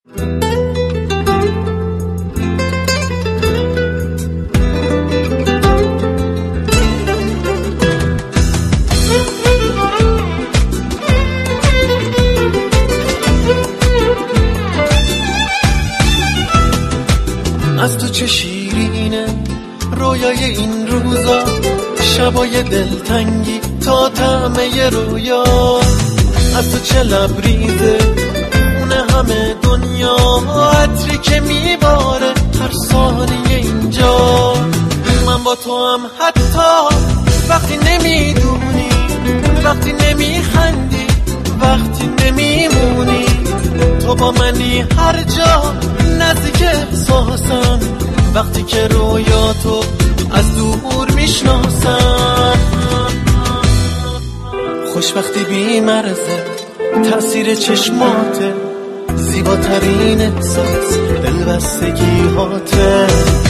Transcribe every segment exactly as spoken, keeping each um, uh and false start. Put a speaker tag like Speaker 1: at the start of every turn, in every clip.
Speaker 1: از تو چه شیرینه رویای این روزا، شبای دلتنگی تا طعمه رویا. از تو چه لبریزه خونه همه دنیا، عطری که میباره هر ثانیه اینجا. من با تو هم حتی وقتی نمیدونی، وقتی نمیخندی، وقتی نمیمونی، تو با منی هر جا نزدیک احساسم، وقتی که رویاتو از دور میشناسم. خوشبختی بی مرزه، تأثیر چشماته، زیباترین احساس دلبستگی هاته.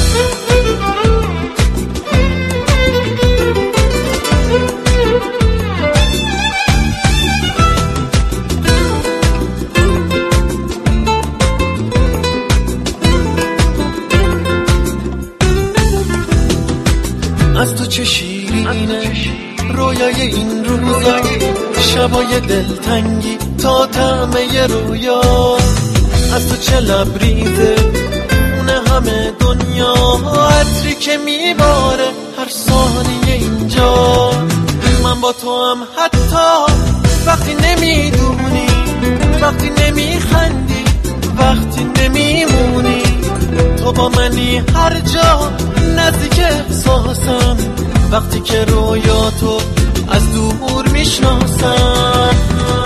Speaker 1: از تو چه شیرینه رویای این روزا، شبای دلتنگی تا طعمه رویا. از تو چه لبریزه خونه همه دنیا، عطری که میباره هر ثانیه اینجا. من با تو هم حتی وقتی نمیدونی، وقتی نمیخندی، وقتی نمیمونی، تو با منی هر جا نزدیک احساسم، وقتی که رویاتو از دور میشناسم.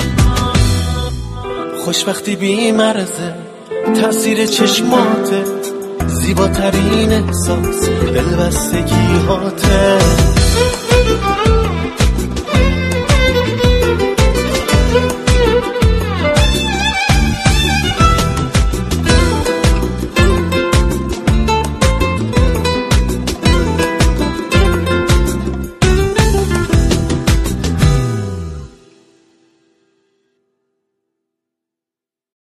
Speaker 1: خوشبختی بی مرزه، تأثیر چشماته، زیباترین احساس دلبستگی هاته.